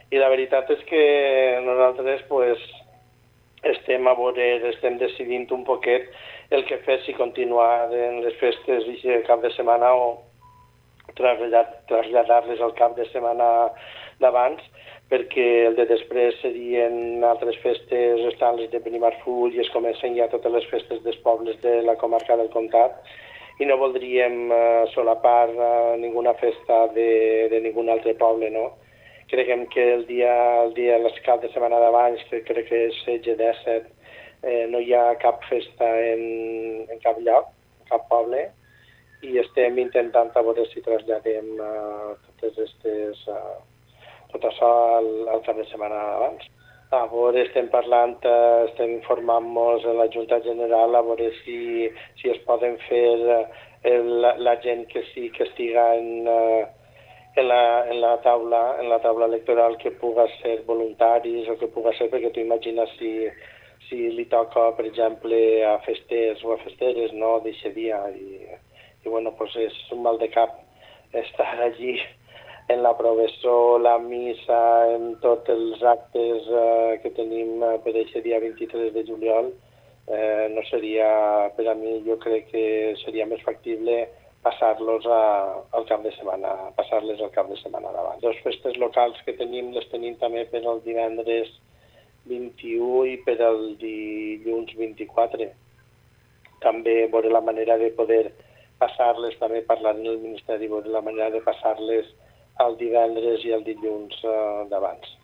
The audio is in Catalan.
I la veritat és que nosaltres pues, estem decidint un poquet el que fer, si continuar en les festes i cap de setmana o traslladar-les al cap de setmana d'abans, perquè el de després serien altres festes, estan les de Benimarfull i es comencen ja totes les festes dels pobles de la comarca del Comtat i no voldríem solapar ninguna festa de ningun altre poble, no? Creiem que el dia cap de setmana d'abans, que crec que és 16-17, no hi ha cap festa en cap lloc, en cap poble, i estem intentant a veure si traslladem tot això al cap de setmana abans. A veure, estem parlant, estem informant-nos en la Junta General a veure si es poden fer la gent que sí que estiga en la taula electoral que puga ser voluntaris o que puga ser, perquè tu imagines si li toca, per exemple, a festers o a festeres, no, d'eixe dia. I bueno, pues és un mal de cap estar allí en la professó, la missa, en tots els actes que tenim per aquest dia 23 de juliol. No seria, per a mi, jo crec que seria més factible passar-los al cap de setmana, passar-les al cap de setmana davant. Les festes locals que tenim les tenim també per al divendres 21 i per al dilluns 24. També veure la manera de poder passar-les, també parlant en el Ministeri, veure la manera de passar-les el divendres i el dilluns d'abans.